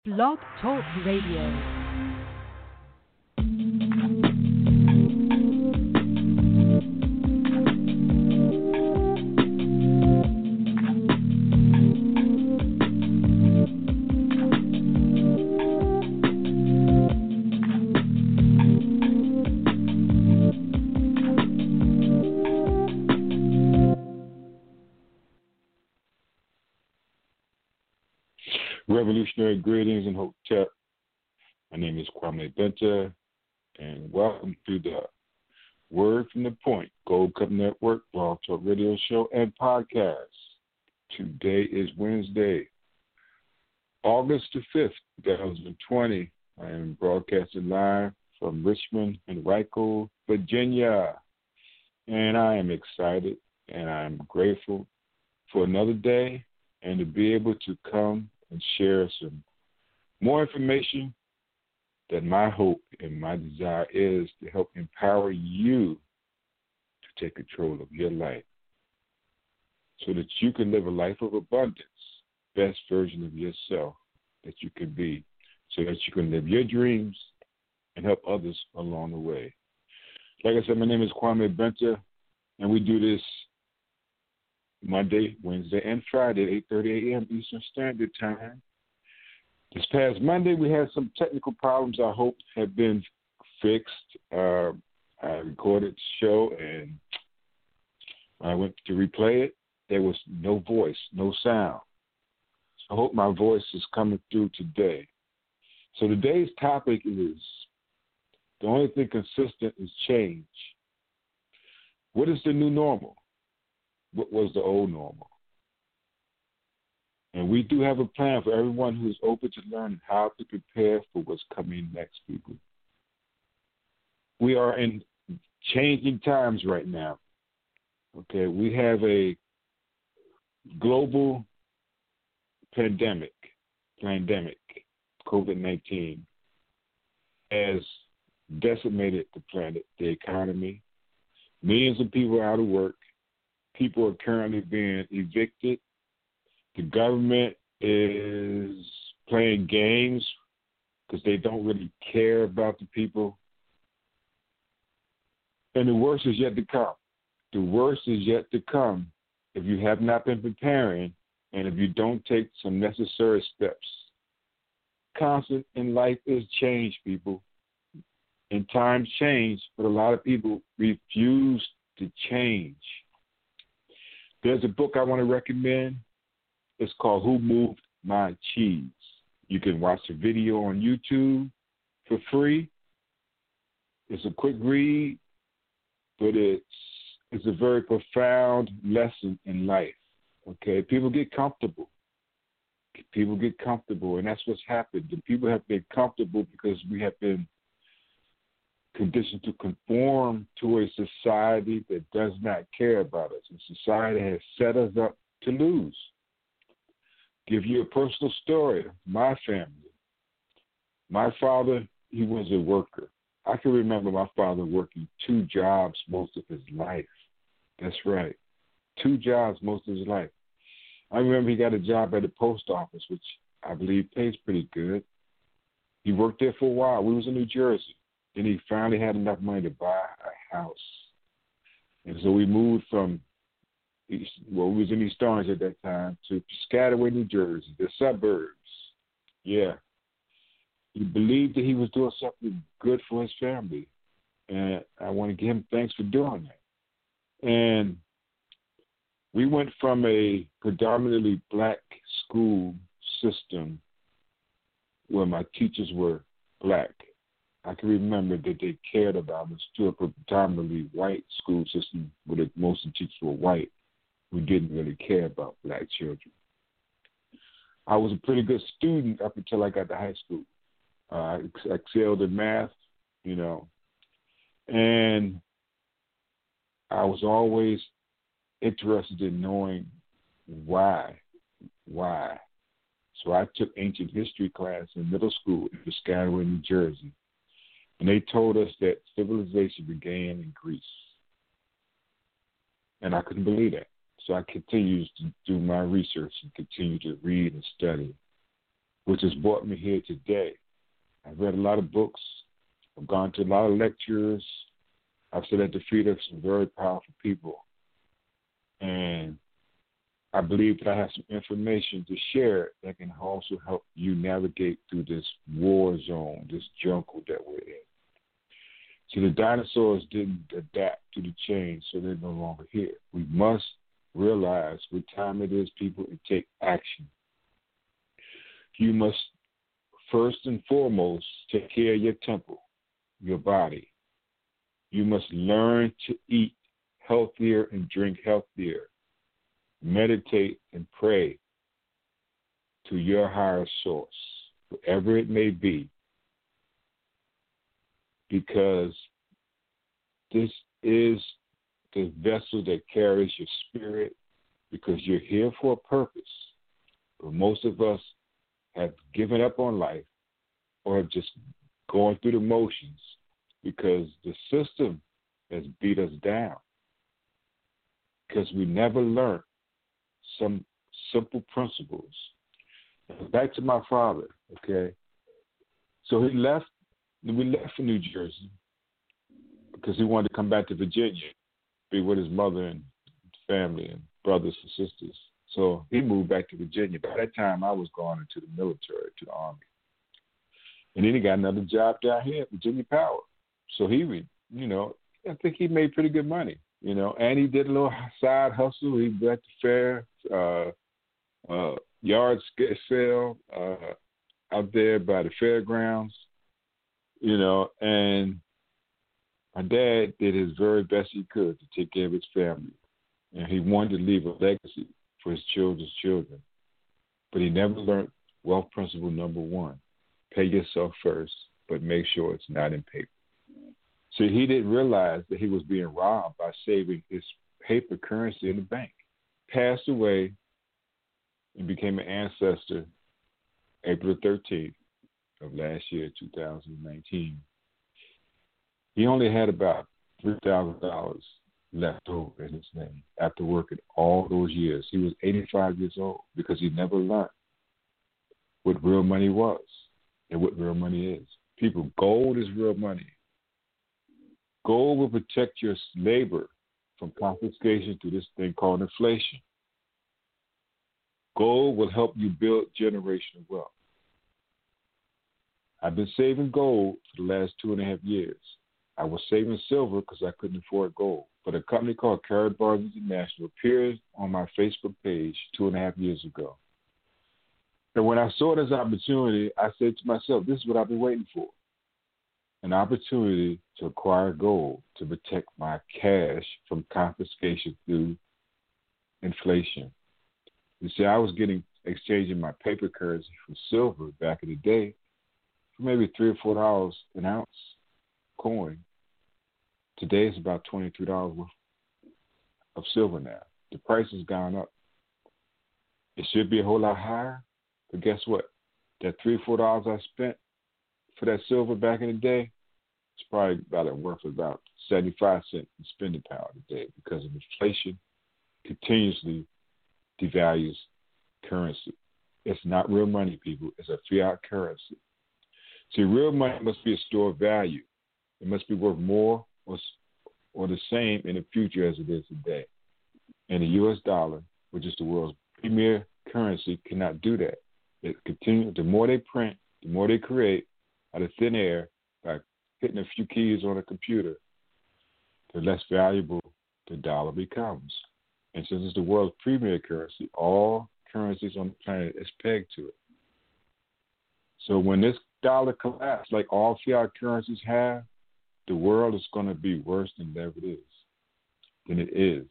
Blog Talk Radio. Revolutionary greetings and hope. My name is Kwame Benta, and welcome to the Word from the Point, Gold Cup Network, Blog Talk Radio Show, and podcast. Today is Wednesday, August the 5th, 2020. I am broadcasting live from Richmond and Rickel, Virginia, and I am excited and I'm grateful for another day and to be able to come and share some more information that my hope and my desire is to help empower you to take control of your life so that you can live a life of abundance, best version of yourself that you can be, so that you can live your dreams and help others along the way. Like I said, my name is Kwame Benta, and we do this Monday, Wednesday, and Friday at 8:30 a.m. Eastern Standard Time. This past Monday, we had some technical problems I hope have been fixed. I recorded the show, and when I went to replay it, there was no voice, no sound. So I hope my voice is coming through today. So today's topic is the only thing consistent is change. What is the new normal? What was the old normal? And we do have a plan for everyone who is open to learn how to prepare for what's coming next, people. We are in changing times right now. Okay, we have a global pandemic, COVID-19, has decimated the planet, the economy. Millions of people are out of work. People are currently being evicted. The government is playing games because they don't really care about the people. And the worst is yet to come. The worst is yet to come if you have not been preparing and if you don't take some necessary steps. Constant in life is change, people. And times change, but a lot of people refuse to change. There's a book I want to recommend. It's called Who Moved My Cheese? You can watch the video on YouTube for free. It's a quick read, but it's a very profound lesson in life. Okay, people get comfortable. And that's what's happened. The people have been comfortable because we have been conditioned to conform to a society that does not care about us. And society has set us up to lose. Give you a personal story. My family. My father, he was a worker. I can remember my father working 2 jobs most of his life. That's right. 2 jobs most of his life. I remember he got a job at the post office, which I believe pays pretty good. He worked there for a while. We was in New Jersey. Then he finally had enough money to buy a house. And so we moved from, we was in East Orange at that time, to Piscataway, New Jersey, the suburbs. Yeah. He believed that he was doing something good for his family. And I want to give him thanks for doing that. And we went from a predominantly black school system where my teachers were black. I can remember that they cared about us, to a predominantly white school system where most of the teachers were white. We didn't really care about black children. I was a pretty good student up until I got to high school. I excelled in math, and I was always interested in knowing why. So I took ancient history class in middle school in Piscataway, New Jersey. And they told us that civilization began in Greece. And I couldn't believe that. So I continued to do my research and continue to read and study. which has brought me here today. I've read a lot of books. I've gone to a lot of lectures. I've sat at the feet of some very powerful people. And I believe that I have some information to share that can also help you navigate through this war zone, this jungle that we're in. So the dinosaurs didn't adapt to the change, so they're no longer here. We must realize what time it is, people, and take action. You must, first and foremost, take care of your temple, your body. You must learn to eat healthier and drink healthier. Meditate and pray to your higher source, whatever it may be, because this is the vessel that carries your spirit, because you're here for a purpose. But most of us have given up on life or have just gone through the motions because the system has beat us down, because we never learned some simple principles. Back to my father, okay? So we left for New Jersey because he wanted to come back to Virginia, be with his mother and family and brothers and sisters. So he moved back to Virginia. By that time, I was going into the military, to the Army. And then he got another job down here at Virginia Power. So he, I think he made pretty good money, and he did a little side hustle. He was at the fair, yard sale out there by the fairgrounds, and my dad did his very best he could to take care of his family. And he wanted to leave a legacy for his children's children. But he never learned wealth principle number one. Pay yourself first, but make sure it's not in paper. So he didn't realize that he was being robbed by saving his paper currency in the bank. Passed away and became an ancestor April 13th of last year, 2019. He only had about $3,000 left over in his name after working all those years. He was 85 years old because he never learned what real money was and what real money is. People, gold is real money. Gold will protect your labor from confiscation through this thing called inflation. Gold will help you build generational wealth. I've been saving gold for the last 2.5 years. I was saving silver because I couldn't afford gold. But a company called Karatbars International appeared on my Facebook page 2.5 years ago. And when I saw this opportunity, I said to myself, this is what I've been waiting for. An opportunity to acquire gold to protect my cash from confiscation through inflation. You see, I was exchanging my paper currency for silver back in the day for maybe $3 or $4 an ounce coin. Today it's about $23 worth of silver now. The price has gone up. It should be a whole lot higher, but guess what? That $3 or $4 I spent for that silver back in the day, it's probably worth about 75 cents in spending power today because of inflation continuously devalues currency. It's not real money, people. It's a fiat currency. See, real money must be a store of value. It must be worth more or the same in the future as it is today. And the U.S. dollar, which is the world's premier currency, cannot do that. It continues. The more they print, the more they create out of thin air by hitting a few keys on a computer, the less valuable the dollar becomes. And since it's the world's premier currency, all currencies on the planet is pegged to it. So when this dollar collapses, like all fiat currencies have, the world is going to be worse than it is.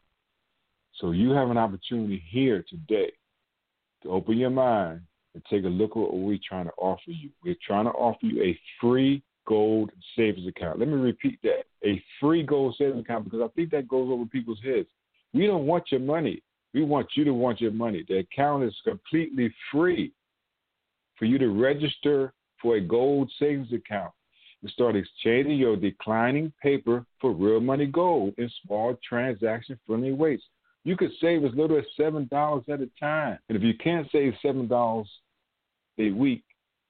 So you have an opportunity here today to open your mind and take a look at what we're trying to offer you. We're trying to offer you a free gold savings account. Let me repeat that. A free gold savings account, because I think that goes over people's heads. We don't want your money. We want you to want your money. The account is completely free for you to register for a gold savings account and start exchanging your declining paper for real money gold in small transaction-friendly weights. You could save as little as $7 at a time. And if you can't save $7 they weak,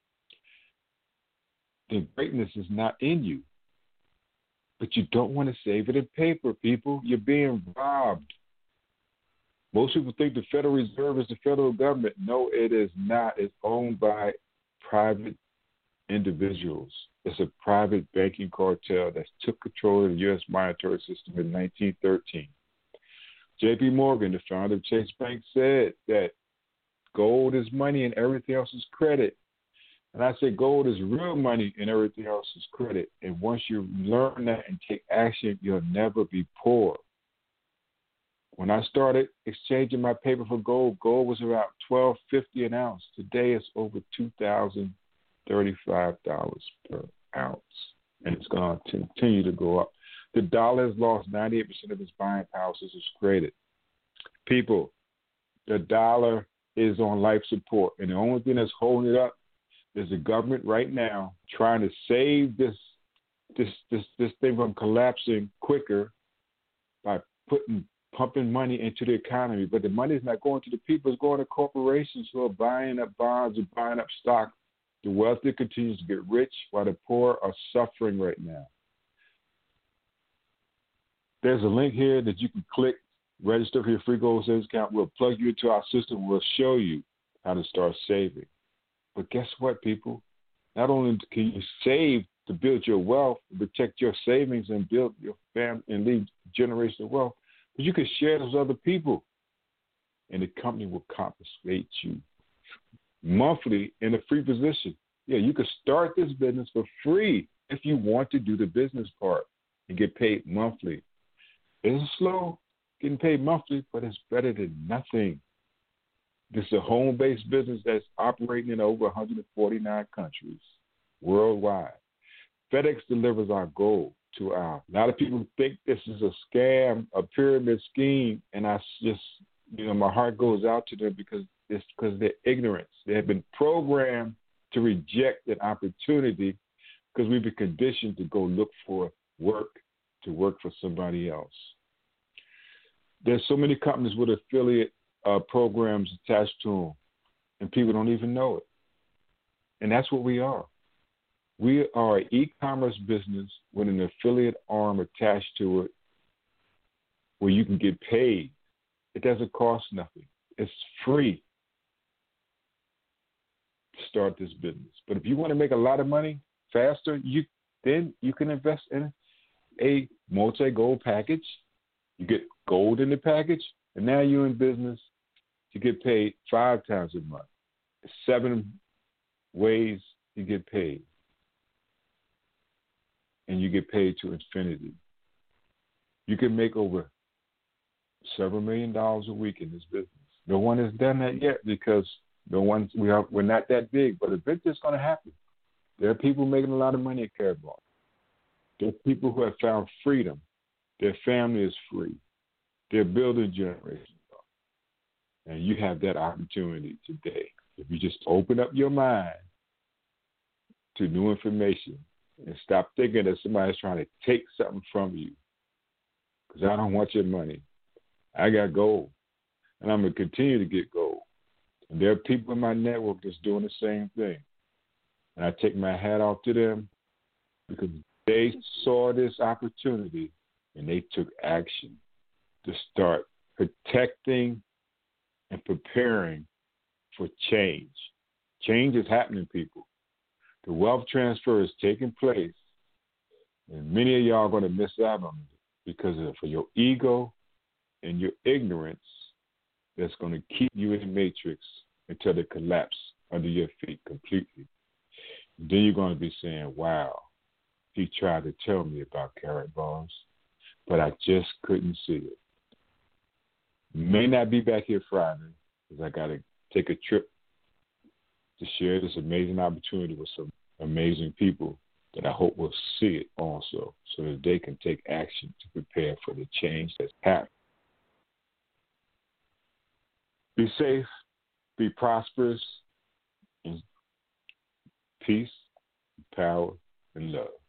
then greatness is not in you. But you don't want to save it in paper, people. You're being robbed. Most people think the Federal Reserve is the federal government. No, it is not. It's owned by private individuals. It's a private banking cartel that took control of the U.S. monetary system in 1913. J.P. Morgan, the founder of Chase Bank, said that gold is money and everything else is credit. And I say gold is real money and everything else is credit. And once you learn that and take action, you'll never be poor. When I started exchanging my paper for gold, gold was about $12.50 an ounce. Today it's over $2,035 per ounce. And it's going to continue to go up. The dollar has lost 98% of its buying power since it's created. People, the dollar is on life support. And the only thing that's holding it up is the government right now trying to save this thing from collapsing quicker by pumping money into the economy. But the money is not going to the people. It's going to corporations who are buying up bonds and buying up stock. The wealthy continues to get rich while the poor are suffering right now. There's a link here that you can click, register for your free gold savings account. We'll plug you into our system. We'll show you how to start saving. But guess what, people? Not only can you save to build your wealth, protect your savings, and build your family and leave generational wealth, but you can share those other people, and the company will compensate you monthly in a free position. Yeah, you can start this business for free if you want to do the business part and get paid monthly. It's slow getting paid monthly, but it's better than nothing. This is a home-based business that's operating in over 149 countries worldwide. FedEx delivers our gold to a lot of people think this is a scam, a pyramid scheme, and I just, my heart goes out to them because of their ignorance. They have been programmed to reject an opportunity because we've been conditioned to go look for work, to work for somebody else. There's so many companies with affiliate programs attached to them, and people don't even know it. And that's what we are. We are an e-commerce business with an affiliate arm attached to it where you can get paid. It doesn't cost nothing. It's free to start this business. But if you want to make a lot of money faster, then you can invest in a multi-gold package. You get gold in the package, and now you're in business to get paid 5 times a month. 7 ways you get paid. And you get paid to infinity. You can make over several $1 million a week in this business. No one has done that yet because we're not that big, but eventually it's going to happen. There are people making a lot of money at Karatbars. There are people who have found freedom. Their family is free. They're building generations. And you have that opportunity today. If you just open up your mind to new information and stop thinking that somebody's trying to take something from you. Because I don't want your money. I got gold. And I'm going to continue to get gold. And there are people in my network that's doing the same thing. And I take my hat off to them because they saw this opportunity and they took action to start protecting and preparing for change. Change is happening, people. The wealth transfer is taking place, and many of y'all are going to miss out on it because of your ego and your ignorance that's going to keep you in the matrix until they collapse under your feet completely. And then you're going to be saying, wow, he tried to tell me about Karatbars, but I just couldn't see it. May not be back here Friday because I got to take a trip to share this amazing opportunity with some amazing people that I hope will see it also so that they can take action to prepare for the change that's happening. Be safe, be prosperous, in peace, power, and love.